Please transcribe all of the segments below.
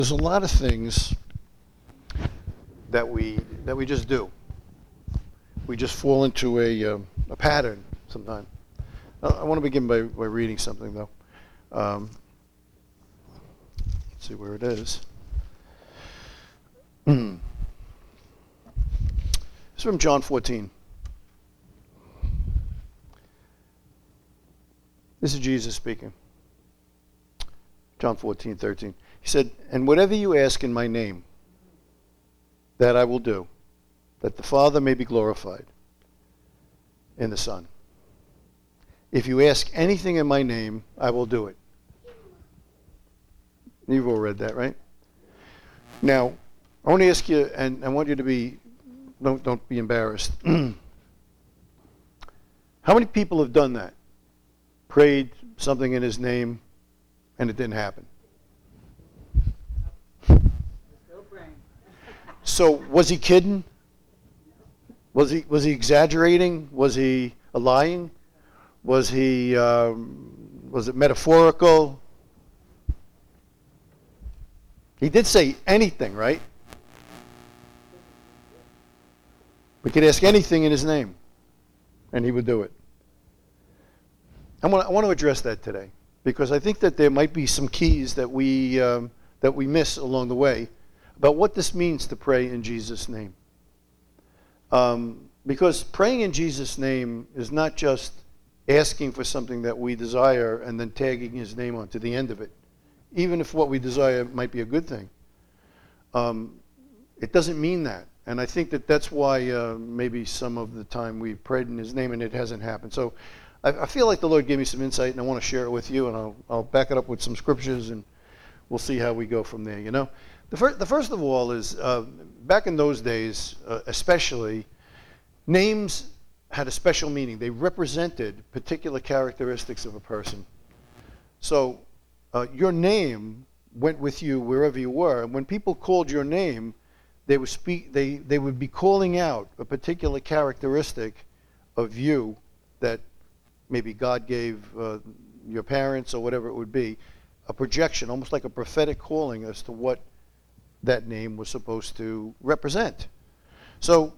There's a lot of things that we just do. We just fall into a pattern sometimes. I want to begin by reading something, though. Let's see where it is. It's from John 14. This is Jesus speaking. John 14:13. He said, "And whatever you ask in my name, that I will do, that the Father may be glorified in the Son. If you ask anything in my name, I will do it." You've all read that, right? Now, I want to ask you, and I want you to be, don't be embarrassed. How many people have done that? Prayed something in his name, and it didn't happen? So, was he kidding? Was he exaggerating? Was he lying? Was it metaphorical? He did say anything, right? We could ask anything in his name, and he would do it. I want to address that today, because I think that there might be some keys that we miss along the way about what this means to pray in Jesus' name. Because praying in Jesus' name is not just asking for something that we desire and then tagging his name onto the end of it, even if what we desire might be a good thing. It doesn't mean that. And I think that that's why maybe some of the time we've prayed in his name and it hasn't happened. So I feel like the Lord gave me some insight, and I want to share it with you, and I'll back it up with some scriptures, and we'll see how we go from there, you know. The first of all is, back in those days, especially, names had a special meaning. They represented particular characteristics of a person. So your name went with you wherever you were. And when people called your name, they would be calling out a particular characteristic of you that maybe God gave your parents or whatever it would be, a projection, almost like a prophetic calling as to what that name was supposed to represent. So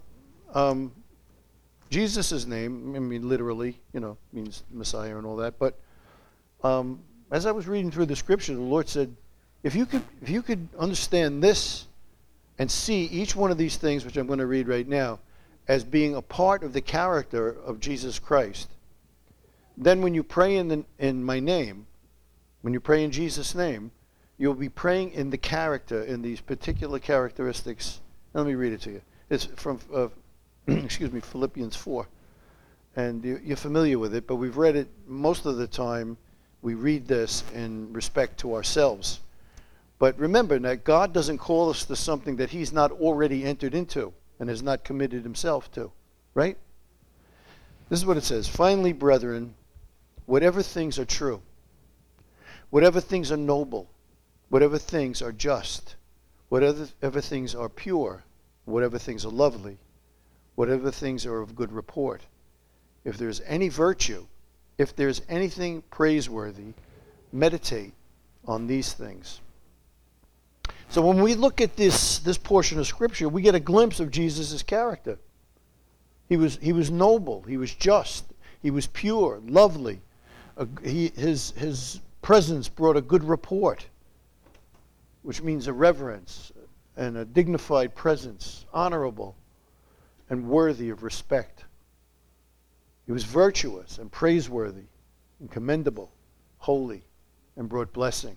Jesus' name, I mean, literally, means Messiah and all that. But as I was reading through the scripture, the Lord said, if you could understand this and see each one of these things, which I'm going to read right now, as being a part of the character of Jesus Christ, then when you pray in my name, when you pray in Jesus' name, you'll be praying in the character, in these particular characteristics. Let me read it to you. It's from Philippians 4. And you're familiar with it, but we've read it most of the time. We read this in respect to ourselves. But remember that God doesn't call us to something that he's not already entered into and has not committed himself to, right? This is what it says. "Finally, brethren, whatever things are true, whatever things are noble, whatever things are just, whatever things are pure, whatever things are lovely, whatever things are of good report, if there's any virtue, if there's anything praiseworthy, meditate on these things." So when we look at this portion of Scripture, we get a glimpse of Jesus' character. He was noble, he was just, he was pure, lovely. His presence brought a good report, which means a reverence and a dignified presence, honorable and worthy of respect. He was virtuous and praiseworthy and commendable, holy, and brought blessing.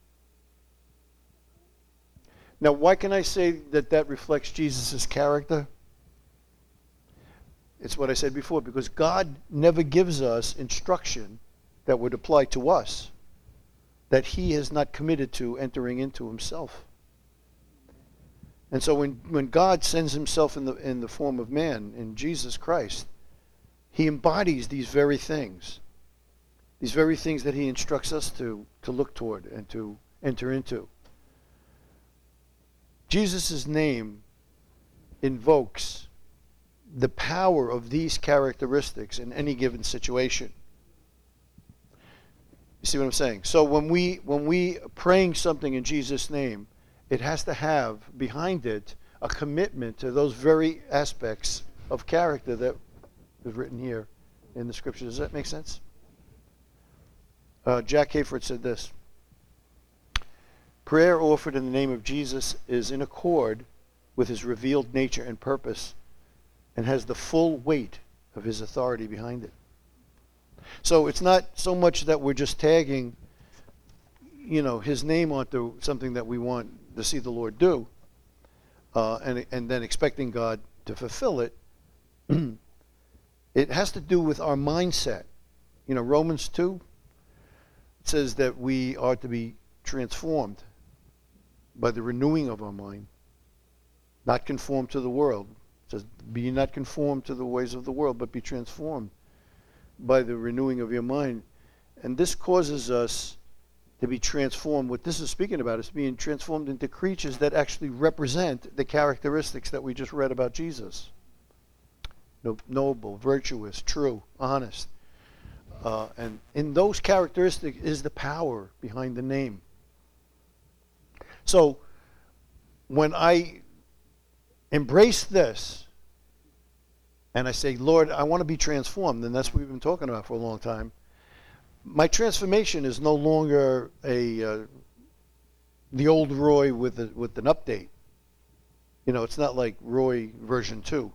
Now, why can I say that reflects Jesus' character? It's what I said before, because God never gives us instruction that would apply to us that he has not committed to entering into himself. And so when God sends himself in the form of man, in Jesus Christ, he embodies these very things that he instructs us to look toward and to enter into. Jesus' name invokes the power of these characteristics in any given situation. You see what I'm saying? So when we praying something in Jesus' name, it has to have behind it a commitment to those very aspects of character that is written here in the scripture. Does that make sense? Jack Hayford said this: prayer offered in the name of Jesus is in accord with his revealed nature and purpose and has the full weight of his authority behind it. So it's not so much that we're just tagging, his name onto something that we want to see the Lord do, and then expecting God to fulfill it. It has to do with our mindset. Romans 2 says that we are to be transformed by the renewing of our mind, not conformed to the world. It says, be not conformed to the ways of the world, but be transformed by the renewing of your mind. And this causes us to be transformed. What this is speaking about is being transformed into creatures that actually represent the characteristics that we just read about Jesus. Noble, virtuous, true, honest. And in those characteristics is the power behind the name. So when I embrace this and I say, Lord, I want to be transformed, and that's what we've been talking about for a long time, my transformation is no longer the old Roy with an update. It's not like Roy version 2.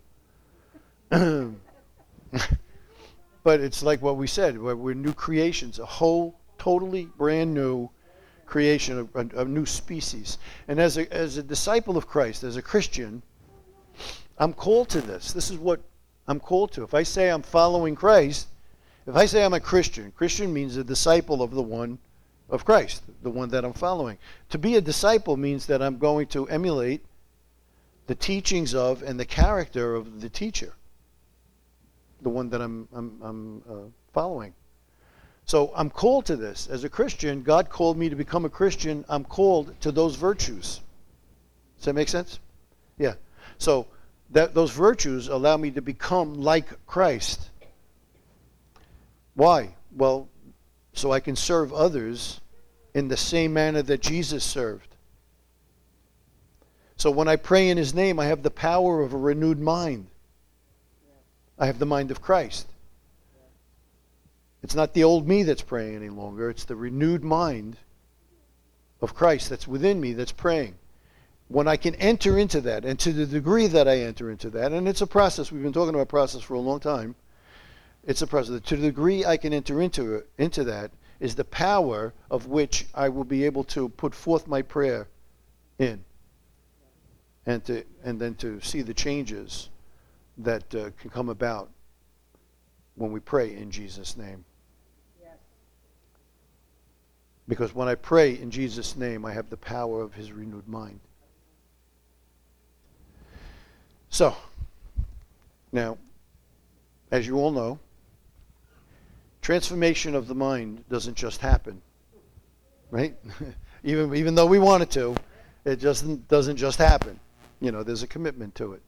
But it's like what we said, we're new creations, a whole, totally brand new creation, a new species. And as a disciple of Christ, as a Christian, I'm called to this. This is what I'm called to. If I say I'm following Christ, if I say I'm a Christian, Christian means a disciple of the one of Christ, the one that I'm following. To be a disciple means that I'm going to emulate the teachings of and the character of the teacher, the one that I'm following. So I'm called to this. As a Christian, God called me to become a Christian. I'm called to those virtues. Does that make sense? Yeah. So those virtues allow me to become like Christ. Why? Well, so I can serve others in the same manner that Jesus served. So when I pray in his name, I have the power of a renewed mind. I have the mind of Christ. It's not the old me that's praying any longer. It's the renewed mind of Christ that's within me that's praying. When I can enter into that, and to the degree that I enter into that, and it's a process, we've been talking about process for a long time, it's a process. To the degree I can enter into that is the power of which I will be able to put forth my prayer in, and then to see the changes that can come about when we pray in Jesus' name. Yes. Because when I pray in Jesus' name, I have the power of his renewed mind. So, now, as you all know, transformation of the mind doesn't just happen, right? even though we want it to, it just doesn't just happen. There's a commitment to it.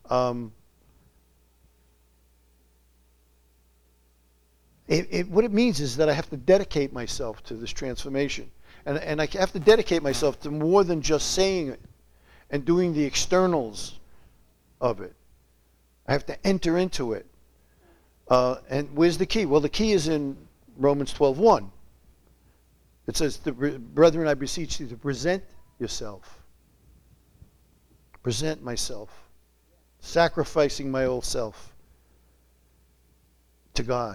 What it means is that I have to dedicate myself to this transformation. And I have to dedicate myself to more than just saying it and doing the externals of it. I have to enter into it. And where's the key? Well, the key is in Romans 12:1. It says, brethren, I beseech you to present yourself. Present myself. Sacrificing my old self to God.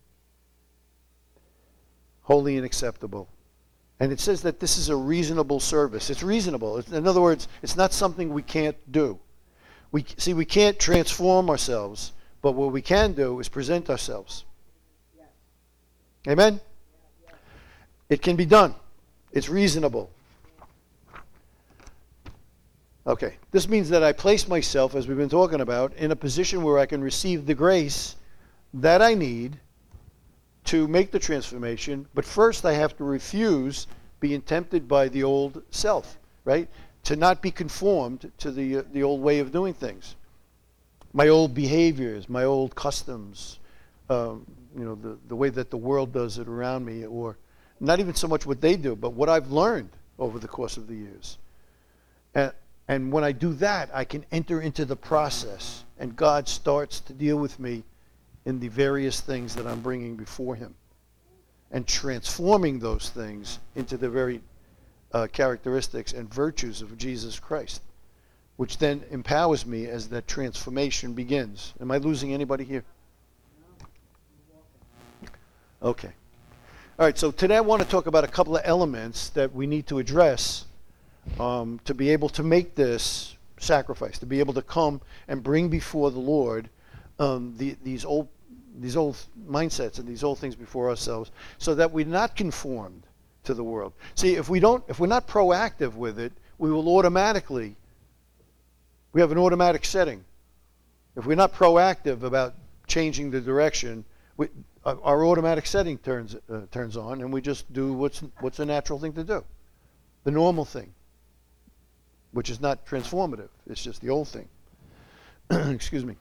Holy and acceptable. And it says that this is a reasonable service. It's reasonable. In other words, it's not something we can't do. We can't transform ourselves, but what we can do is present ourselves. Yes. Amen? Yes. It can be done. It's reasonable. Okay. This means that I place myself, as we've been talking about, in a position where I can receive the grace that I need to make the transformation, but first I have to refuse being tempted by the old self, right? To not be conformed to the old way of doing things. My old behaviors, my old customs, the way that the world does it around me, or not even so much what they do, but what I've learned over the course of the years. And when I do that, I can enter into the process, and God starts to deal with me in the various things that I'm bringing before him and transforming those things into the very characteristics and virtues of Jesus Christ, which then empowers me as that transformation begins. Am I losing anybody here? Okay. All right, so today I want to talk about a couple of elements that we need to address to be able to make this sacrifice, to be able to come and bring before the Lord these old mindsets and these old things before ourselves, so that we're not conformed to the world. See, if we're not proactive with it, we will automatically. We have an automatic setting. If we're not proactive about changing the direction, our automatic setting turns on, and we just do what's a natural thing to do, the normal thing, which is not transformative. It's just the old thing. Excuse me.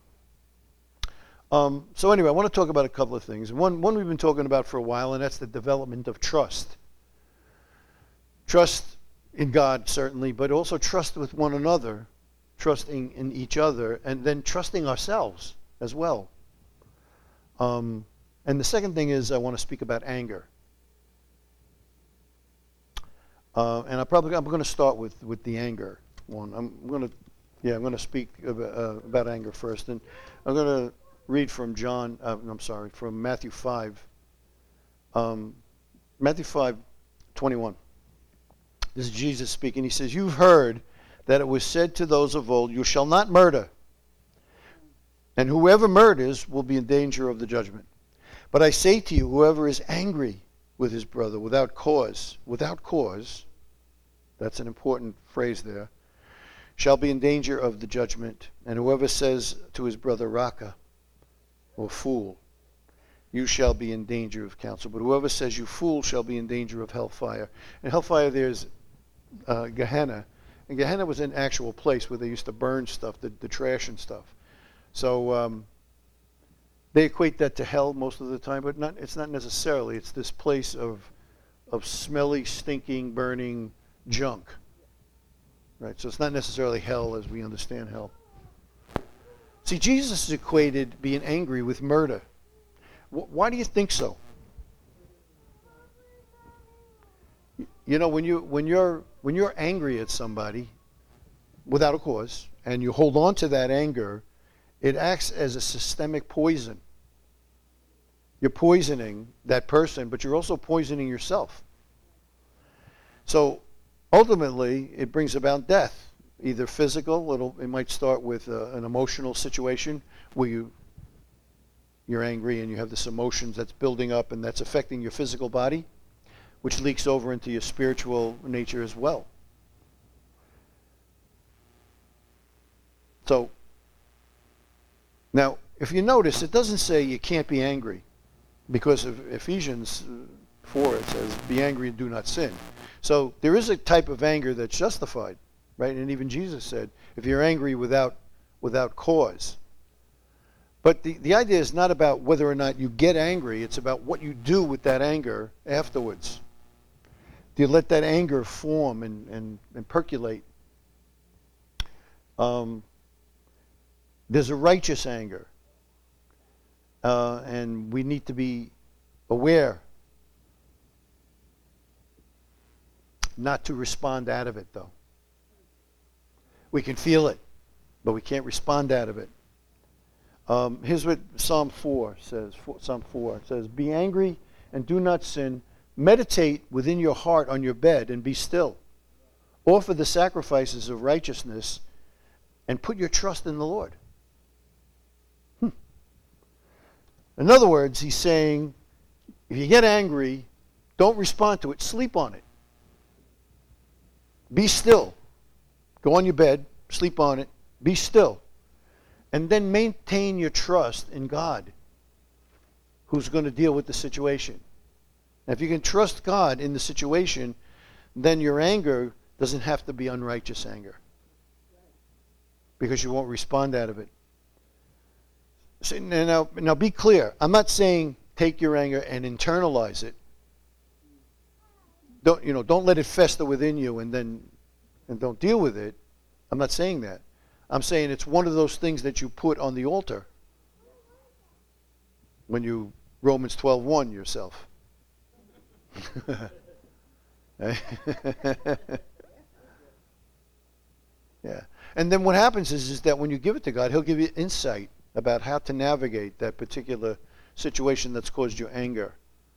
So anyway, I want to talk about a couple of things. One we've been talking about for a while, and that's the development of trust. Trust in God, certainly, but also trust with one another, trusting in each other, and then trusting ourselves as well. And the second thing is I want to speak about anger. And I'm going to start with the anger one. I'm going to speak about anger first, and I'm going to read from from Matthew 5. Matthew 5:21. This is Jesus speaking. He says, "You've heard that it was said to those of old, 'You shall not murder,' and whoever murders will be in danger of the judgment. But I say to you, whoever is angry with his brother without cause, that's an important phrase there, shall be in danger of the judgment. And whoever says to his brother, Raka, or fool, you shall be in danger of counsel. But whoever says you fool shall be in danger of hellfire.'" And hellfire, there's Gehenna. And Gehenna was an actual place where they used to burn stuff, the trash and stuff. So they equate that to hell most of the time, but it's not necessarily. It's this place of smelly, stinking, burning junk. Right? So it's not necessarily hell as we understand hell. See, Jesus equated being angry with murder. Why do you think so? You know, when you're angry at somebody without a cause, and you hold on to that anger, it acts as a systemic poison. You're poisoning that person, but you're also poisoning yourself. So ultimately, it brings about death, either physical. It might start with an emotional situation where you're angry and you have this emotions that's building up and that's affecting your physical body, which leaks over into your spiritual nature as well. So now, if you notice, it doesn't say you can't be angry, because of Ephesians 4, it says, "Be angry and do not sin." So there is a type of anger that's justified, right? And even Jesus said, if you're angry without cause. But the idea is not about whether or not you get angry, it's about what you do with that anger afterwards. Do you let that anger form and percolate? There's a righteous anger. And we need to be aware not to respond out of it, though. We can feel it, but we can't respond out of it. Here's what Psalm 4 says. Psalm 4 says, "Be angry and do not sin. Meditate within your heart on your bed and be still. Offer the sacrifices of righteousness and put your trust in the Lord." In other words, he's saying, if you get angry, don't respond to it. Sleep on it. Be still. Go on your bed, sleep on it, be still. And then maintain your trust in God, who's going to deal with the situation. Now, if you can trust God in the situation, then your anger doesn't have to be unrighteous anger, because you won't respond out of it. So now be clear. I'm not saying take your anger and internalize it. Don't let it fester within you and don't deal with it. I'm not saying that. I'm saying it's one of those things that you put on the altar when you Romans 12:1 yourself. Yeah. And then what happens is that when you give it to God, he'll give you insight about how to navigate that particular situation that's caused you anger.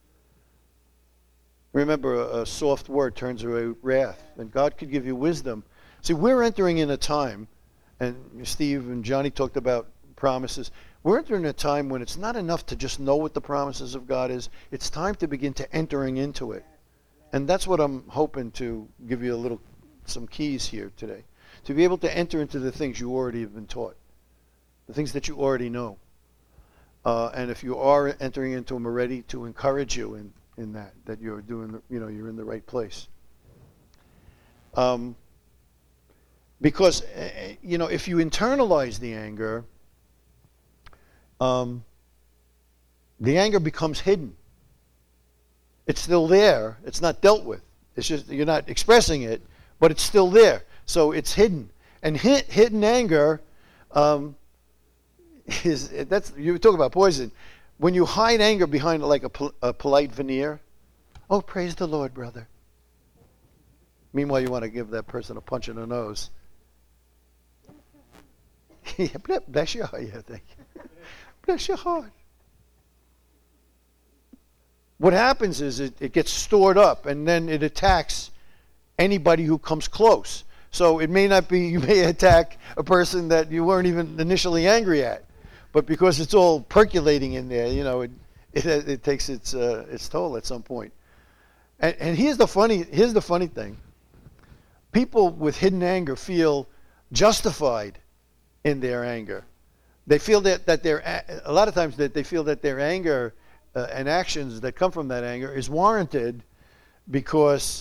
Remember, a soft word turns away wrath, and God could give you wisdom. See, we're entering in a time, and Steve and Johnny talked about promises. We're entering a time when it's not enough to just know what the promises of God is. It's time to begin to entering into it. And that's what I'm hoping to give you some keys here today. To be able to enter into the things you already have been taught. The things that you already know. And if you are entering into them already, to encourage you in that you're doing, you're in the right place. Because, if you internalize the anger becomes hidden. It's still there. It's not dealt with. It's just you're not expressing it, but it's still there. So it's hidden. And hidden anger you talk about poison. When you hide anger behind like a polite veneer, oh, praise the Lord, brother. Meanwhile, you want to give that person a punch in the nose. Bless your heart, yeah, thank you. Bless your heart. What happens is it gets stored up, and then it attacks anybody who comes close. So it may not be, you may attack a person that you weren't even initially angry at, but because it's all percolating in there, it takes its toll at some point. And here's the funny thing. People with hidden anger feel justified in their anger. They feel that a lot of times that they feel that their anger and actions that come from that anger is warranted because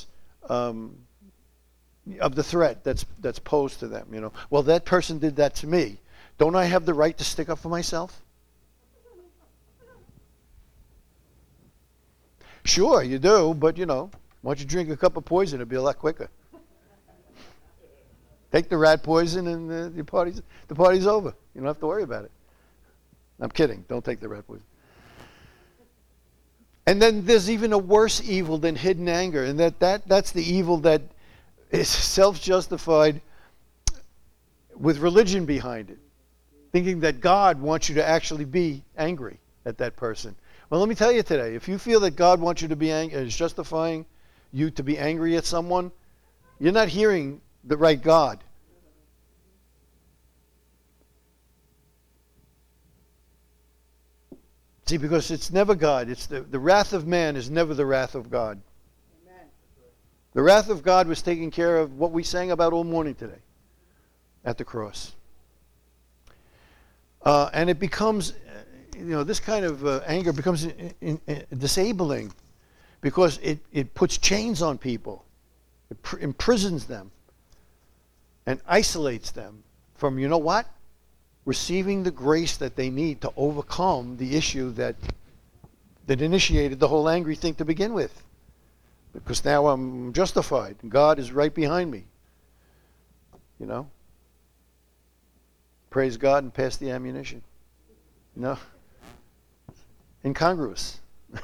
of the threat that's posed to them. Well, that person did that to me. Don't I have the right to stick up for myself? Sure, you do, but why don't you drink a cup of poison? It'll be a lot quicker. Take the rat poison and the party's over. You don't have to worry about it. I'm kidding. Don't take the rat poison. And then there's even a worse evil than hidden anger, and that's the evil that is self-justified with religion behind it, thinking that God wants you to actually be angry at that person. Well, let me tell you today, if you feel that God wants you to be angry, is justifying you to be angry at someone, you're not hearing the right God. See, because it's never God. It's the wrath of man is never the wrath of God. Amen. The wrath of God was taking care of what we sang about all morning today at the cross. And it becomes, this kind of anger becomes disabling because it puts chains on people. It imprisons them and isolates them from, receiving the grace that they need to overcome the issue that initiated the whole angry thing to begin with. Because now I'm justified. And God is right behind me. Praise God and pass the ammunition. Incongruous.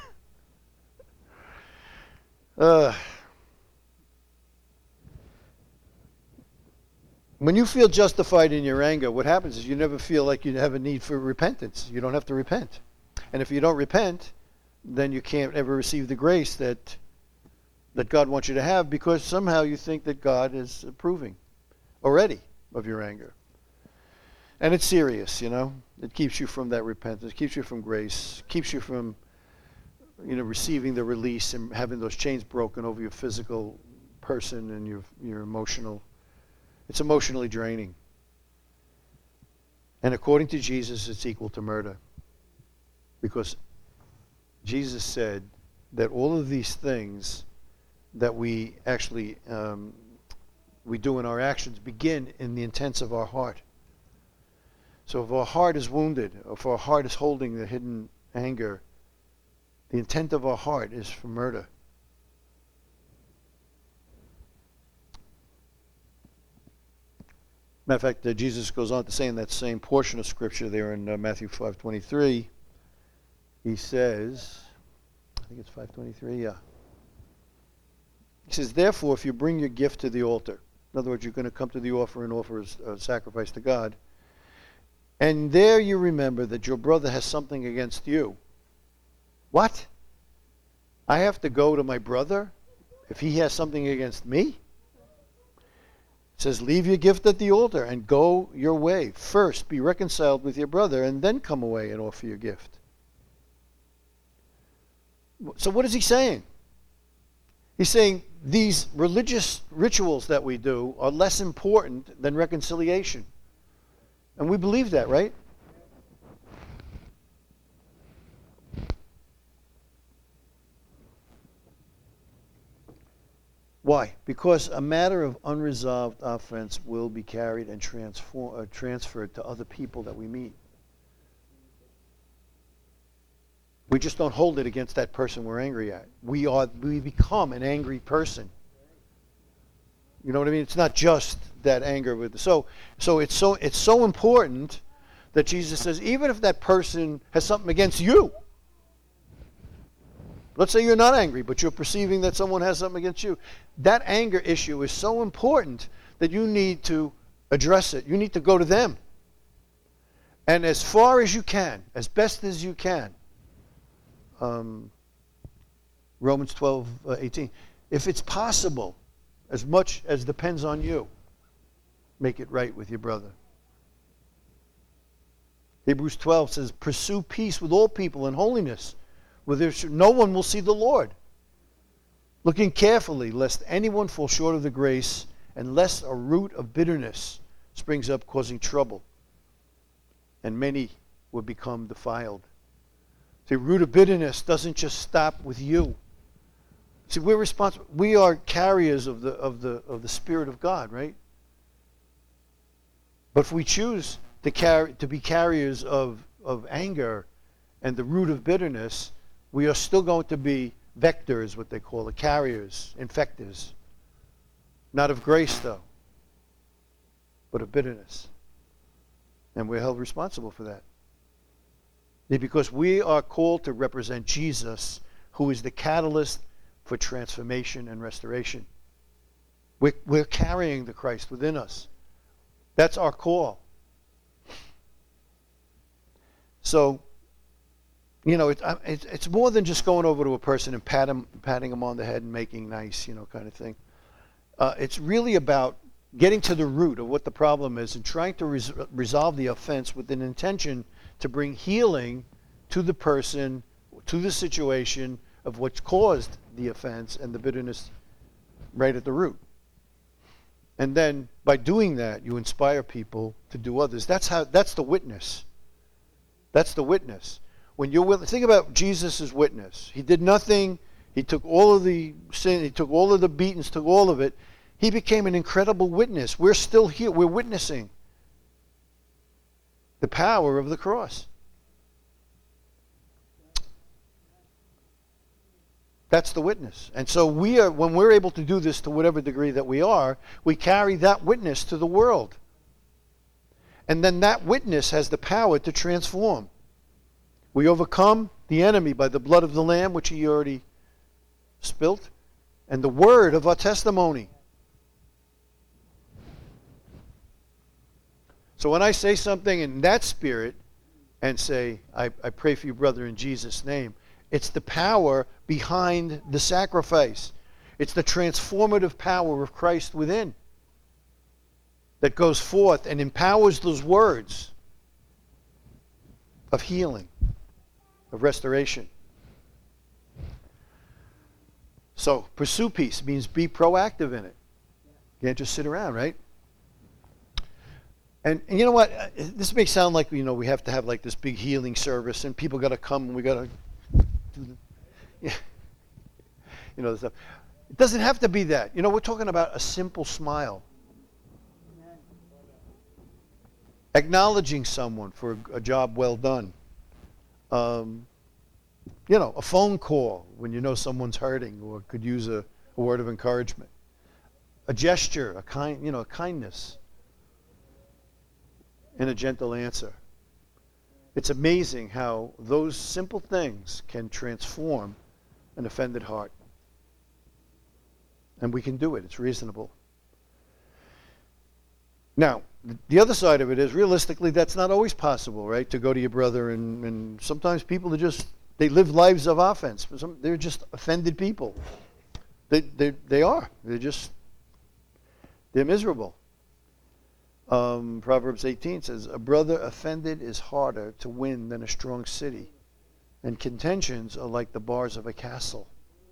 When you feel justified in your anger, what happens is you never feel like you have a need for repentance. You don't have to repent. And if you don't repent, then you can't ever receive the grace that God wants you to have, because somehow you think that God is approving already of your anger. And it's serious, It keeps you from that repentance, keeps you from grace, keeps you from, receiving the release and having those chains broken over your physical person and your emotional. It's emotionally draining. And according to Jesus, it's equal to murder. Because Jesus said that all of these things that we actually we do in our actions begin in the intents of our heart. So if our heart is wounded, if our heart is holding the hidden anger, the intent of our heart is for murder. Matter of fact, Jesus goes on to say in that same portion of Scripture there in Matthew 5:23, he says, I think it's 5:23, yeah. He says, therefore, if you bring your gift to the altar, in other words, you're going to come to the altar and offer a sacrifice to God, and there you remember that your brother has something against you. What? I have to go to my brother if he has something against me? It says, leave your gift at the altar and go your way. First, be reconciled with your brother, and then come away and offer your gift. So what is he saying? He's saying these religious rituals that we do are less important than reconciliation. And we believe that, right? Why? Because a matter of unresolved offense will be carried and transferred to other people that we meet. We just don't hold it against that person we're angry at. We become an angry person. You know what I mean? It's not just that anger with so it's so important that Jesus says, even if that person has something against you, let's say you're not angry, but you're perceiving that someone has something against you, that anger issue is so important that you need to address it. You need to go to them. And as far as you can, as best as you can, Romans 12:18. If it's possible, as much as depends on you, make it right with your brother. Hebrews 12 says, pursue peace with all people and holiness, where no one will see the Lord. Looking carefully, lest anyone fall short of the grace, and lest a root of bitterness springs up, causing trouble, and many will become defiled. See, root of bitterness doesn't just stop with you. See, we're responsible. We are carriers of the Spirit of God, right? But if we choose to be carriers of anger and the root of bitterness, we are still going to be vectors, what they call it, carriers, infectors. Not of grace, though, but of bitterness. And we're held responsible for that. Because we are called to represent Jesus, who is the catalyst for transformation and restoration. We're carrying the Christ within us. That's our call. So, you know, it's more than just going over to a person and patting them on the head and making nice, kind of thing. It's really about getting to the root of what the problem is and trying to resolve the offense with an intention to bring healing to the person, to the situation of what caused the offense and the bitterness right at the root. And then by doing that, you inspire people to do others. That's the witness. That's the witness. When you're willing, think about Jesus' witness. He did nothing. He took all of the sin. He took all of the beatings, took all of it. He became an incredible witness. We're still here. We're witnessing the power of the cross. That's the witness. And so when we're able to do this to whatever degree that we carry that witness to the world. And then that witness has the power to transform. We overcome the enemy by the blood of the Lamb, which he already spilt, and the word of our testimony. So when I say something in that spirit and say, I pray for you, brother, in Jesus' name, it's the power behind the sacrifice. It's the transformative power of Christ within that goes forth and empowers those words of healing, of restoration. So pursue peace means be proactive in it. You can't just sit around, right? And you know what? This may sound like, we have to have like this big healing service and people got to come and we got to do the stuff. It doesn't have to be that. We're talking about a simple smile. Acknowledging someone for a job well done. A phone call when someone's hurting or could use a word of encouragement. A gesture, a kindness. and a gentle answer. It's amazing how those simple things can transform an offended heart. And we can do it. It's reasonable. Now, the other side of it is, realistically, that's not always possible, right? To go to your brother, and sometimes people are just, they live lives of offense. They're just offended people. They are. They're miserable. Proverbs 18 says, a brother offended is harder to win than a strong city, and contentions are like the bars of a castle.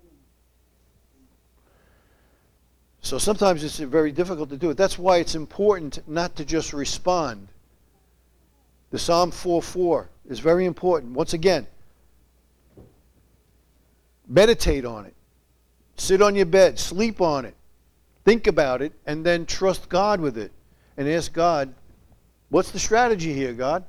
So sometimes it's very difficult to do it. That's why it's important not to just respond. The Psalm 4:4 is very important. Once again, meditate on it. Sit on your bed, sleep on it, think about it, and then trust God with it. And ask God, what's the strategy here, God?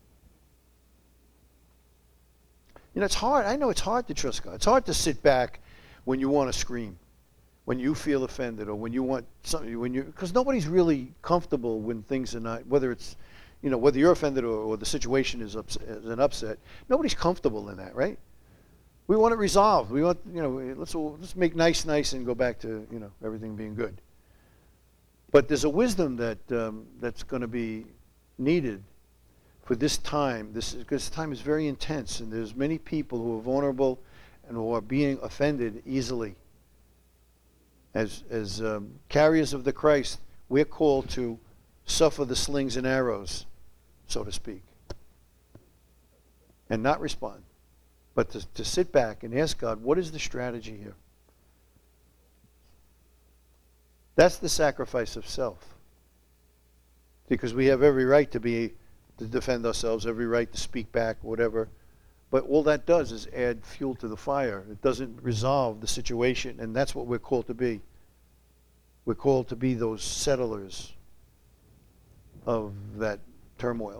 You know, it's hard. I know it's hard to trust God. It's hard to sit back when you want to scream, when you feel offended, or when you want something, because nobody's really comfortable when things are not, whether it's, you know, whether you're offended or the situation is an upset. Nobody's comfortable in that, right? We want it resolved. We want, you know, let's make nice and go back to, you know, everything being good. But there's a wisdom that's going to be needed for this time. Because this time is very intense, and there's many people who are vulnerable and who are being offended easily. As carriers of the Christ, we're called to suffer the slings and arrows, so to speak, and not respond, but to sit back and ask God, what is the strategy here? That's the sacrifice of self. Because we have every right to defend ourselves, every right to speak back, whatever. But all that does is add fuel to the fire. It doesn't resolve the situation, and that's what we're called to be. We're called to be those settlers of that turmoil.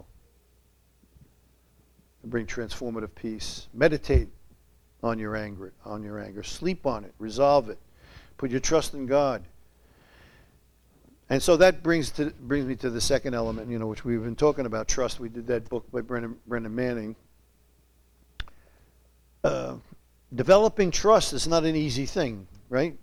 To bring transformative peace. Meditate on your anger. Sleep on it. Resolve it. Put your trust in God. And so that brings me to the second element, you know, which we've been talking about, trust. We did that book by Brennan Manning. Developing trust is not an easy thing, right?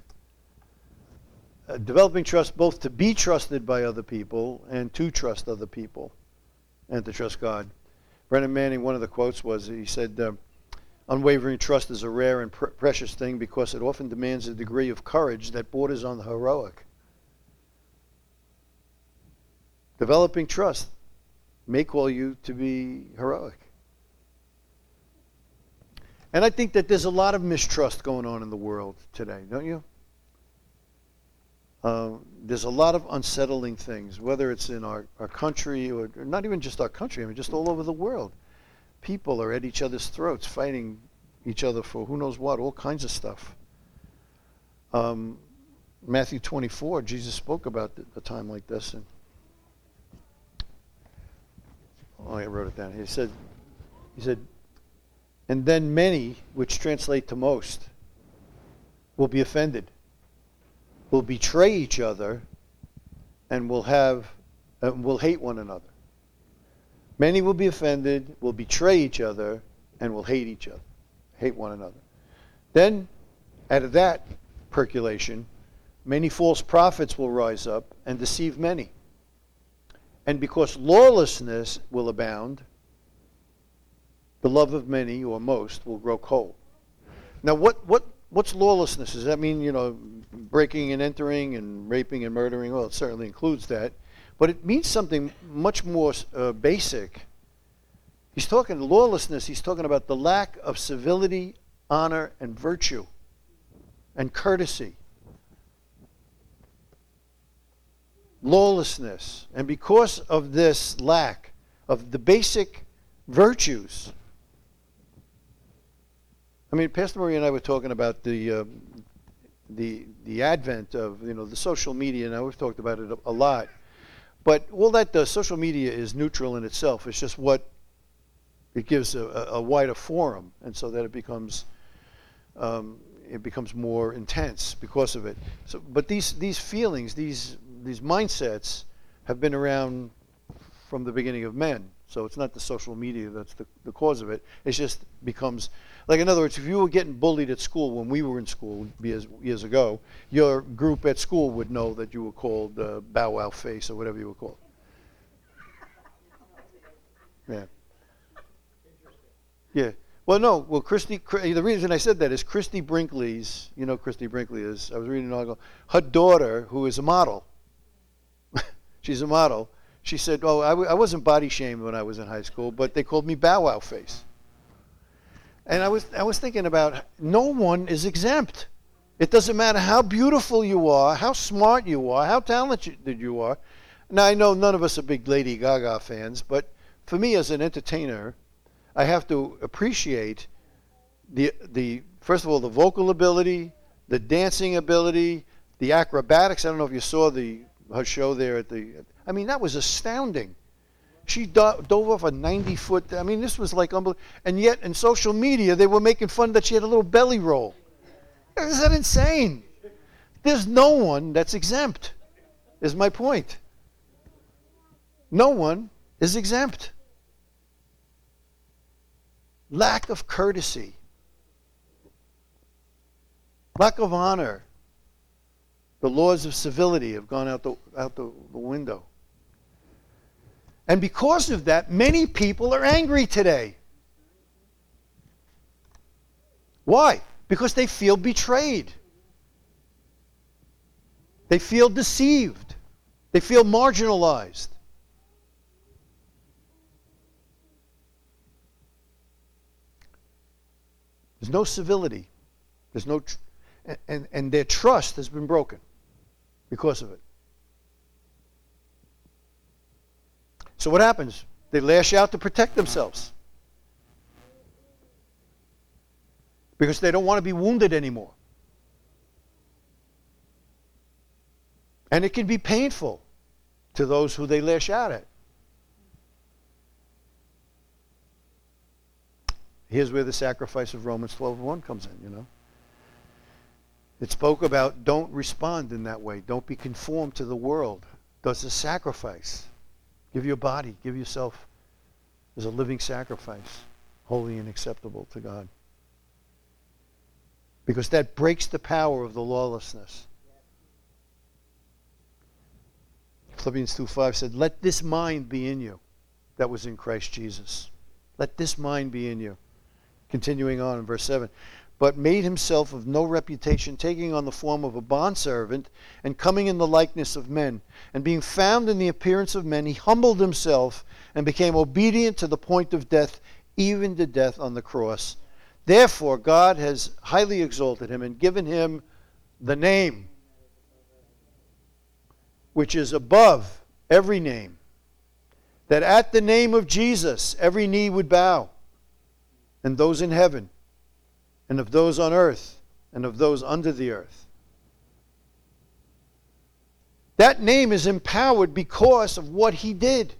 Developing trust both to be trusted by other people and to trust other people and to trust God. Brennan Manning, one of the quotes was, he said, unwavering trust is a rare and precious thing because it often demands a degree of courage that borders on the heroic. Developing trust may call you to be heroic. And I think that there's a lot of mistrust going on in the world today, don't you? There's a lot of unsettling things, whether it's in our country or not even just our country, I mean just all over the world. People are at each other's throats, fighting each other for who knows what, all kinds of stuff. Matthew 24, Jesus spoke about a time like this. And I wrote it down. He said, and then many, which translate to most, will be offended, will betray each other, and will hate one another. Many will be offended, will betray each other, and will hate one another. Then, out of that percolation, many false prophets will rise up and deceive many. And because lawlessness will abound, the love of many or most will grow cold. Now, what's lawlessness? Does that mean, you know, breaking and entering and raping and murdering? Well, it certainly includes that. But it means something much more basic. He's talking lawlessness. He's talking about the lack of civility, honor, and virtue, and courtesy. Lawlessness. And because of this lack of the basic virtues, I mean, Pastor Marie and I were talking about the advent of, you know, the social media. Now we've talked about it a lot, but all that does, social media is neutral in itself. It's just what it gives a wider forum, and so that it becomes more intense because of it. So, but these feelings, these mindsets, have been around from the beginning of men. So it's not the social media that's the cause of it. It just becomes, like, in other words, if you were getting bullied at school when we were in school years ago, your group at school would know that you were called Bow Wow Face or whatever you were called. Yeah. Yeah. Well, no. Well, the reason I said that is Christy Brinkley's, you know Christy Brinkley is, I was reading an article, her daughter, who is a model, she's a model, she said, oh, I wasn't body shamed when I was in high school, but they called me Bow Wow Face. And I was thinking about, no one is exempt. It doesn't matter how beautiful you are, how smart you are, how talented you are. Now, I know none of us are big Lady Gaga fans, but for me as an entertainer, I have to appreciate the first of all, the vocal ability, the dancing ability, the acrobatics. I don't know if you saw her show there at I mean, that was astounding. She dove off a 90-foot, I mean, this was like unbelievable. And yet, in social media, they were making fun that she had a little belly roll. Is that insane? There's no one that's exempt, is my point. No one is exempt. Lack of courtesy. Lack of honor. The laws of civility have gone out the window. And because of that, many people are angry today. Why? Because they feel betrayed. They feel deceived. They feel marginalized. There's no civility. There's no, and their trust has been broken because of it. So what happens? They lash out to protect themselves because they don't want to be wounded anymore. And it can be painful to those who they lash out at. Here's where the sacrifice of Romans 12:1 comes in, you know. It spoke about don't respond in that way. Don't be conformed to the world. Does a sacrifice. Give your body, give yourself as a living sacrifice, holy and acceptable to God. Because that breaks the power of the lawlessness. Philippians 2:5 said, let this mind be in you that was in Christ Jesus. Let this mind be in you. Continuing on in verse 7. But made himself of no reputation, taking on the form of a bondservant, and coming in the likeness of men. And being found in the appearance of men, he humbled himself and became obedient to the point of death, even to death on the cross. Therefore, God has highly exalted him and given him the name which is above every name, that at the name of Jesus every knee would bow, and those in heaven, and of those on earth, and of those under the earth. That name is empowered because of what he did.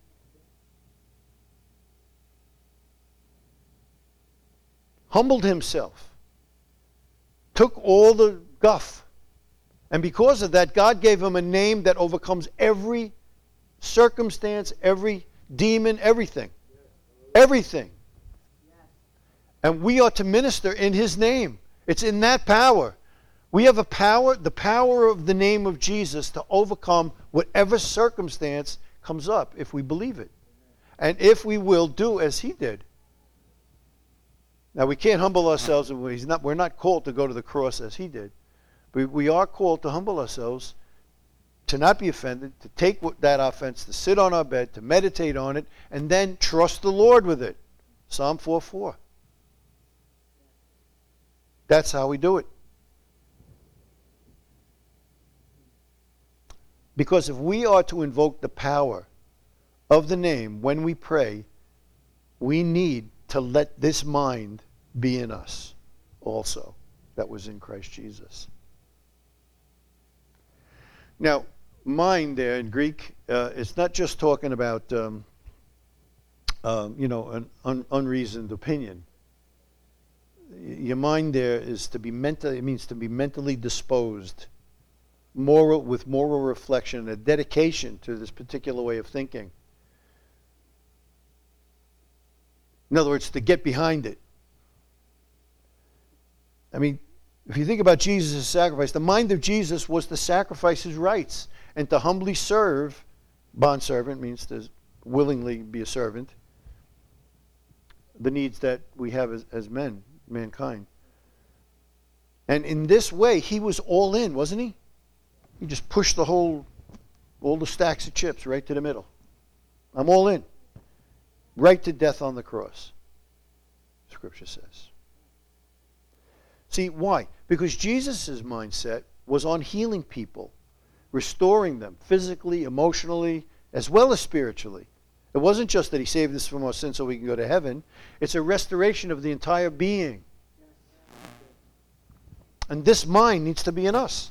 Humbled himself. Took all the guff. And because of that, God gave him a name that overcomes every circumstance, every demon, everything. Everything. And we are to minister in his name. It's in that power. We have a power, the power of the name of Jesus to overcome whatever circumstance comes up if we believe it. And if we will do as he did. Now we can't humble ourselves, and we're not called to go to the cross as he did. But we are called to humble ourselves, to not be offended, to take that offense, to sit on our bed, to meditate on it, and then trust the Lord with it. Psalm 4:4. That's how we do it. Because if we are to invoke the power of the name when we pray, we need to let this mind be in us also that was in Christ Jesus. Now, mind there in Greek, it's not just talking about an unreasoned opinion. Your mind there is to be it means to be mentally disposed, with moral reflection, a dedication to this particular way of thinking. In other words, to get behind it. I mean, if you think about Jesus' sacrifice, the mind of Jesus was to sacrifice his rights and to humbly serve. Bondservant means to willingly be a servant. The needs that we have as mankind. And in this way, he was all in, wasn't he? He just pushed all the stacks of chips right to the middle. I'm all in. Right to death on the cross, Scripture says. See, why? Because Jesus' mindset was on healing people, restoring them physically, emotionally, as well as spiritually. It wasn't just that he saved us from our sins so we can go to heaven. It's a restoration of the entire being. And this mind needs to be in us.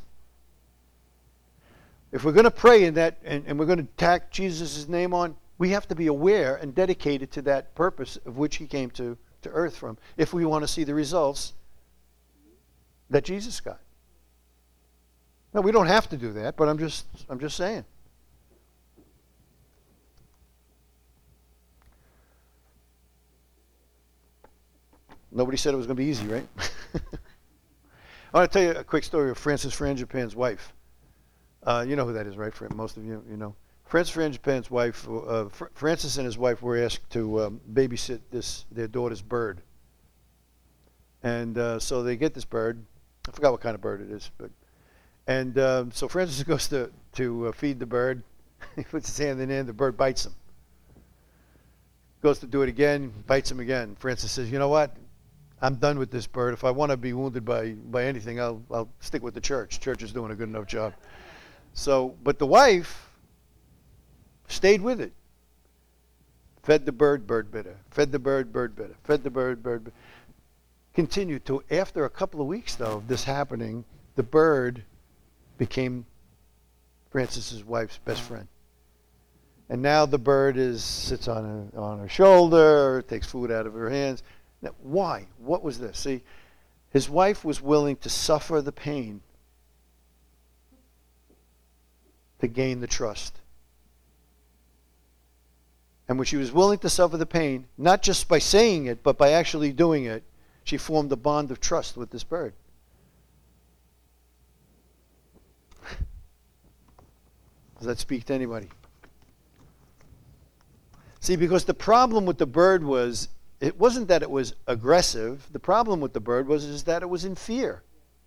If we're going to pray in that, and we're going to tack Jesus' name on, we have to be aware and dedicated to that purpose of which he came to earth from, if we want to see the results that Jesus got. No, we don't have to do that, but I'm just saying. Nobody said it was going to be easy, right? I want to tell you a quick story of Francis Frangipane's wife. You know who that is, right? Most of you know. Francis Frangipane's wife, Francis and his wife were asked to babysit their daughter's bird. And so they get this bird. I forgot what kind of bird it is, but so Francis goes to feed the bird. He puts his hand in there, the bird bites him. Goes to do it again, bites him again. Francis says, "You know what? I'm done with this bird. If I want to be wounded by anything, I'll stick with the church. Church is doing a good enough job." So, but the wife stayed with it. Fed the bird, bird bit her. Fed the bird, bird bit her. Fed the bird, bird bit her. Continued to, after a couple of weeks though of this happening, the bird became Francis's wife's best friend. And now the bird sits on her shoulder, takes food out of her hands. Now, why? What was this? See, his wife was willing to suffer the pain to gain the trust. And when she was willing to suffer the pain, not just by saying it, but by actually doing it, she formed a bond of trust with this bird. Does that speak to anybody? See, because the problem with the bird was, it wasn't that it was aggressive. The problem with the bird is that it was in fear.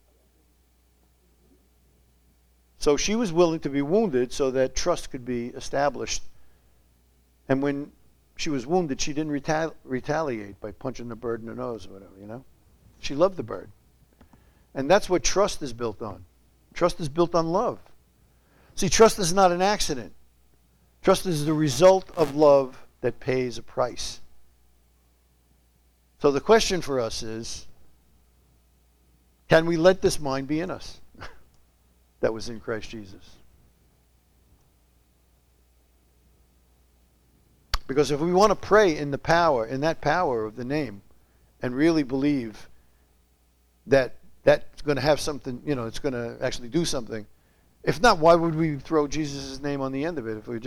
So she was willing to be wounded so that trust could be established. And when she was wounded, she didn't retaliate by punching the bird in the nose or whatever, you know. She loved the bird. And that's what trust is built on. Trust is built on love. See, trust is not an accident. Trust is the result of love that pays a price. So the question for us is, can we let this mind be in us that was in Christ Jesus? Because if we want to pray in that power of the name, and really believe that that's going to have something, you know, it's going to actually do something. If not, why would we throw Jesus' name on the end of it if we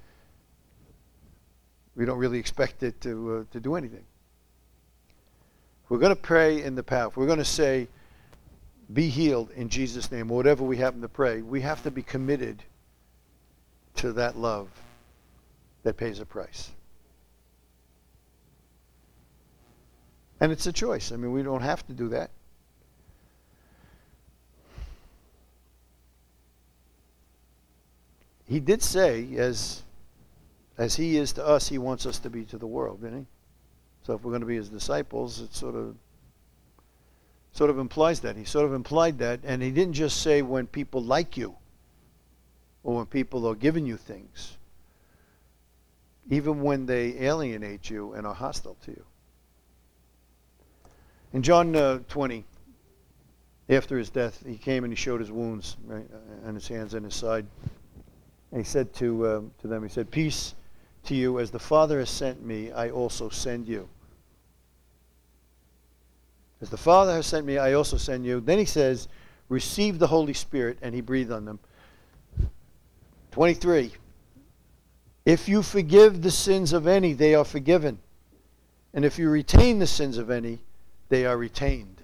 don't really expect it to do anything? If we're going to pray in the power, if we're going to say, be healed in Jesus' name, or whatever we happen to pray, we have to be committed to that love that pays a price. And it's a choice. I mean, we don't have to do that. He did say, as he is to us, he wants us to be to the world, didn't he? So if we're going to be his disciples, it sort of implies that. He sort of implied that, and he didn't just say when people like you, or when people are giving you things. Even when they alienate you and are hostile to you. In John 20, after his death, he came and he showed his wounds, right, and his hands and his side. And he said to them, he said, "Peace to you. As the Father has sent me, I also send you." As the Father has sent me, I also send you. Then he says, "Receive the Holy Spirit," and he breathed on them. 23. "If you forgive the sins of any, they are forgiven. And if you retain the sins of any, they are retained.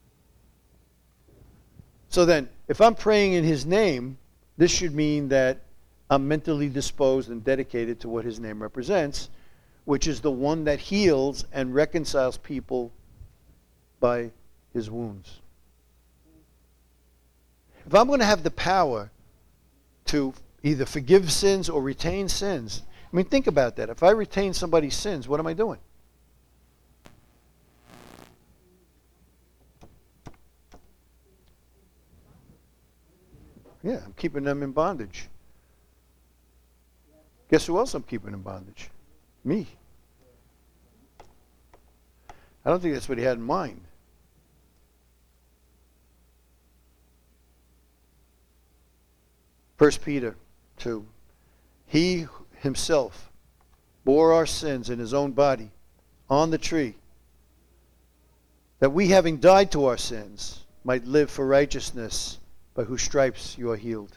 So then, if I'm praying in his name, this should mean that I'm mentally disposed and dedicated to what his name represents, which is the one that heals and reconciles people by his wounds. If I'm going to have the power to either forgive sins or retain sins, I mean, think about that. If I retain somebody's sins, what am I doing? Yeah, I'm keeping them in bondage. Guess who else I'm keeping in bondage? Me. I don't think that's what he had in mind. First Peter 2. He himself bore our sins in his own body on the tree, that we, having died to our sins, might live for righteousness, by whose stripes you are healed.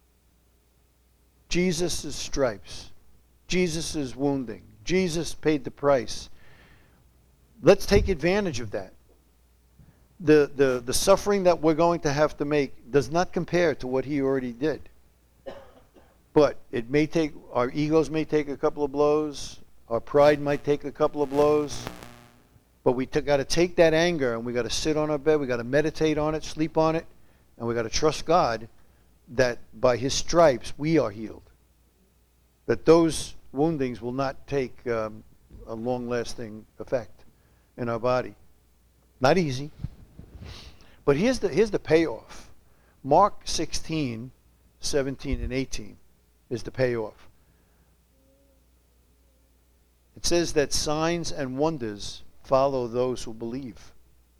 Jesus' stripes, Jesus' wounding, Jesus paid the price. Let's take advantage of that. The suffering that we're going to have to make does not compare to what he already did. But it may take, our egos may take a couple of blows, our pride might take a couple of blows, but we got to take that anger and we got to sit on our bed, we got to meditate on it, sleep on it, and we got to trust God that by his stripes we are healed. That those woundings will not take a long-lasting effect in our body. Not easy. But here's the payoff. Mark 16, 17, and 18 is the payoff. It says that signs and wonders follow those who believe.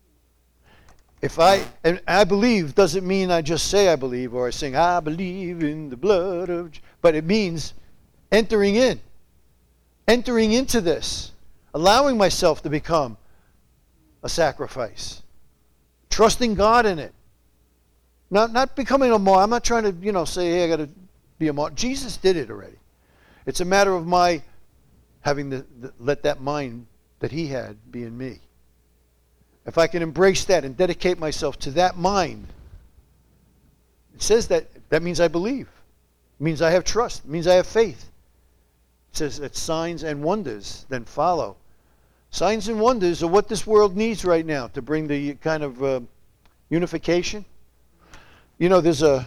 And I believe doesn't mean I just say I believe or I sing I believe in the blood of, but it means entering into this, allowing myself to become a sacrifice, trusting God in it, not becoming a martyr. I'm not trying to say, hey, I got to be a martyr. Jesus did it already. It's a matter of my having let that mind that he had be in me. If I can embrace that and dedicate myself to that mind, it says that means I believe. It means I have trust. It means I have faith. It says that signs and wonders then follow. Signs and wonders are what this world needs right now to bring the kind of unification. There's the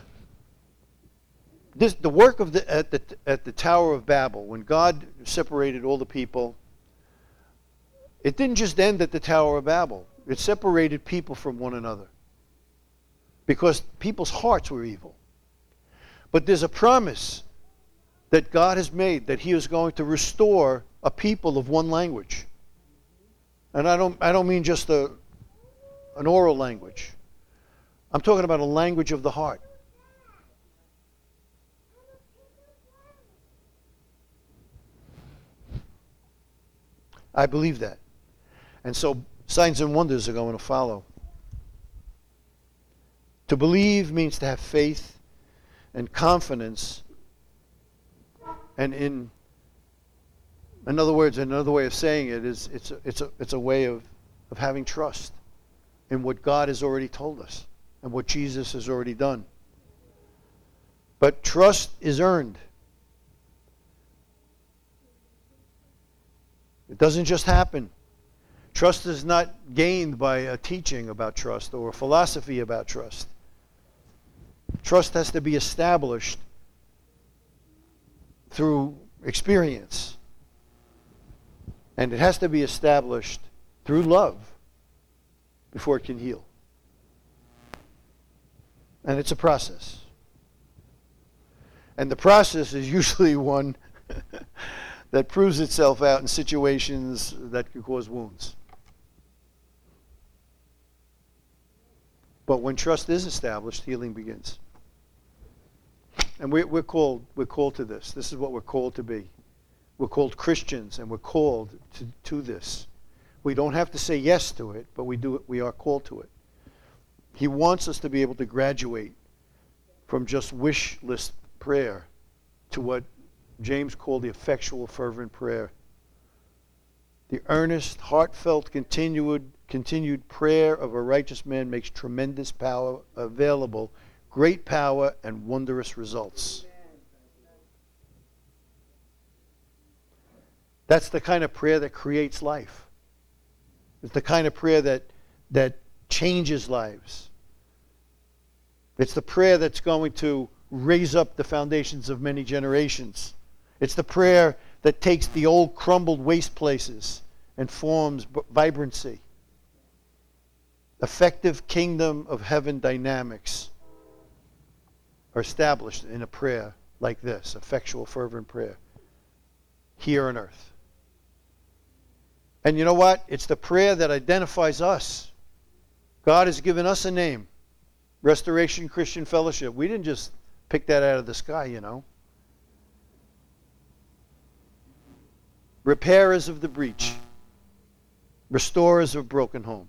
work of at the Tower of Babel, when God separated all the people, it didn't just end at the Tower of Babel. It separated people from one another because people's hearts were evil. But there's a promise that God has made that he is going to restore a people of one language. And I don't mean just an oral language. I'm talking about a language of the heart. I believe that. And so signs and wonders are going to follow. To believe means to have faith and confidence. And in other words, another way of saying it is it's a way of having trust in what God has already told us and what Jesus has already done. But trust is earned. It doesn't just happen. Trust is not gained by a teaching about trust or a philosophy about trust. Trust has to be established through experience. And it has to be established through love before it can heal. And it's a process. And the process is usually one that proves itself out in situations that can cause wounds. But when trust is established, healing begins. And we're called to this. This is what we're called to be. We're called Christians, and we're called to this. We don't have to say yes to it, but we are called to it. He wants us to be able to graduate from just wish list prayer to what James called the effectual, fervent prayer. The earnest, heartfelt, continued prayer of a righteous man makes tremendous power available, great power and wondrous results. That's the kind of prayer that creates life. It's the kind of prayer that changes lives. It's the prayer that's going to raise up the foundations of many generations. It's the prayer that takes the old crumbled waste places and forms vibrancy. Effective kingdom of heaven dynamics are established in a prayer like this, effectual, fervent prayer, here on earth. And you know what? It's the prayer that identifies us. God has given us a name, Restoration Christian Fellowship. We didn't just pick that out of the sky, you know. Repairers of the breach, restorers of broken homes.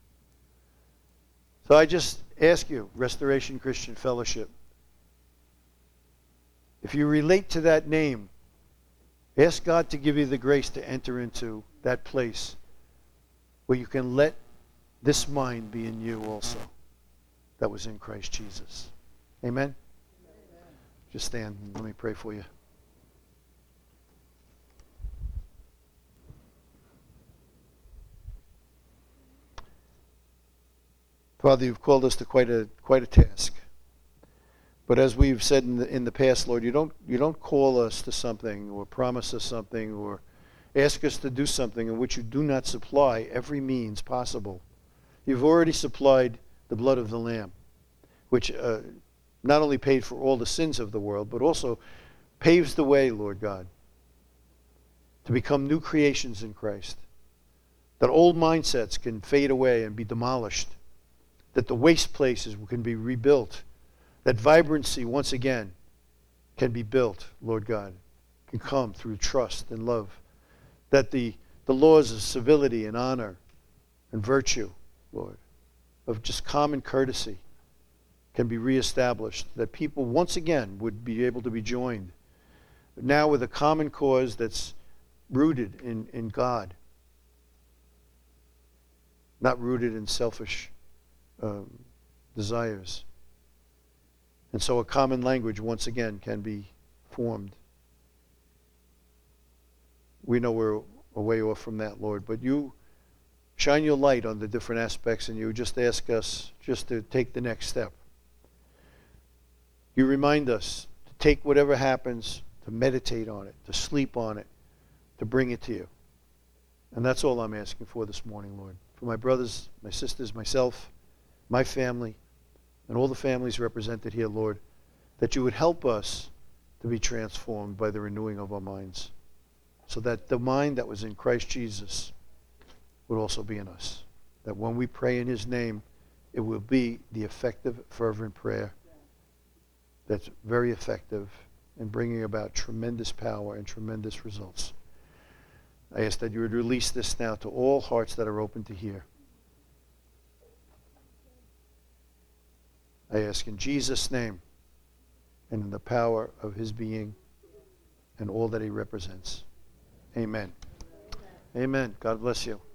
So I just ask you, Restoration Christian Fellowship, if you relate to that name, ask God to give you the grace to enter into that place where you can let this mind be in you also that was in Christ Jesus. Amen? Just stand and let me pray for you. Father, you've called us to quite a task. But as we've said in the past, Lord, you don't call us to something or promise us something or ask us to do something in which you do not supply every means possible. You've already supplied the blood of the Lamb, which not only paid for all the sins of the world, but also paves the way, Lord God, to become new creations in Christ. That old mindsets can fade away and be demolished. That the waste places can be rebuilt. That vibrancy, once again, can be built, Lord God, can come through trust and love. That the laws of civility and honor and virtue, Lord, of just common courtesy can be reestablished. That people, once again, would be able to be joined. Now with a common cause that's rooted in God, not rooted in selfish desires. And so a common language, once again, can be formed. We know we're a way off from that, Lord, but you shine your light on the different aspects, and you just ask us just to take the next step. You remind us to take whatever happens, to meditate on it, to sleep on it, to bring it to you. And that's all I'm asking for this morning, Lord. For my brothers, my sisters, myself, my family, and all the families represented here, Lord, that you would help us to be transformed by the renewing of our minds, so that the mind that was in Christ Jesus would also be in us. That when we pray in his name, it will be the effective, fervent prayer that's very effective in bringing about tremendous power and tremendous results. I ask that you would release this now to all hearts that are open to hear. I ask in Jesus' name and in the power of his being and all that he represents. Amen. Amen. God bless you.